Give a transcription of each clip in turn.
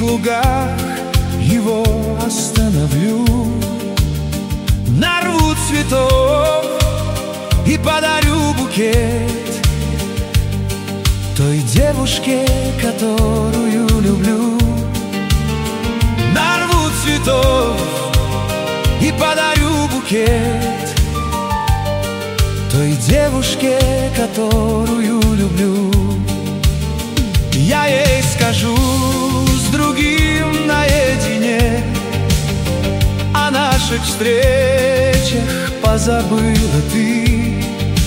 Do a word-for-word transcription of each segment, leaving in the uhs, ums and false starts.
лугах его остановлю. Нарву цветов и подарю букет той девушке, которую люблю. Нарву цветов и подарю букет той девушке, которую люблю. Я ей скажу: с другим наедине о наших встречах позабыла ты,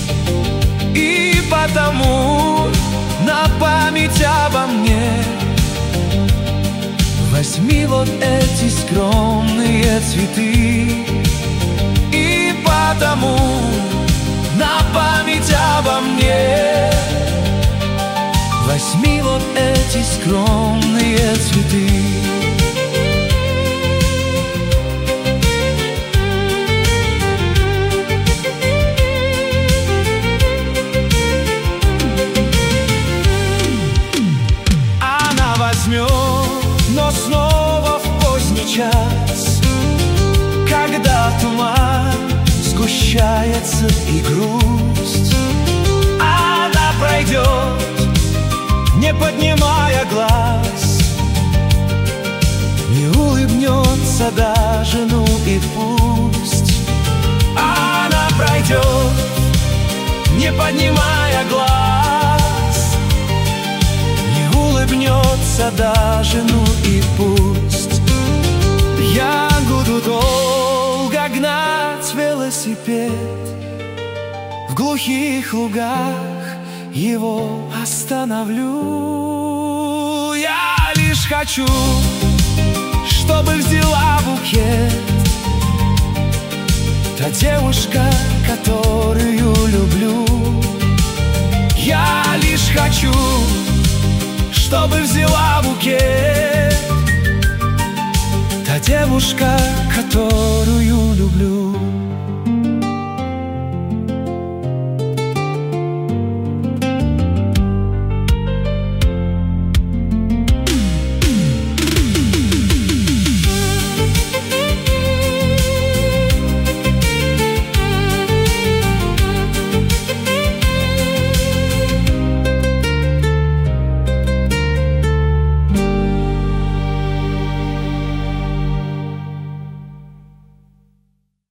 и потому на память обо мне возьми вот эти скромные цветы. И потому на память обо мне возьми вот эти скромные цветы. Она возьмет, но снова в поздний час, когда туман сгущается и грусть. Она пройдет, не поднимая глаз, и улыбнется даже, ну и пусть. Она пройдет, не поднимая глаз, и улыбнется даже, ну и пусть. Я буду долго гнать велосипед, в глухих лугах его остановлю. Я лишь хочу, чтобы взяла букет та девушка, которую люблю. Я лишь хочу, чтобы взяла букет та девушка,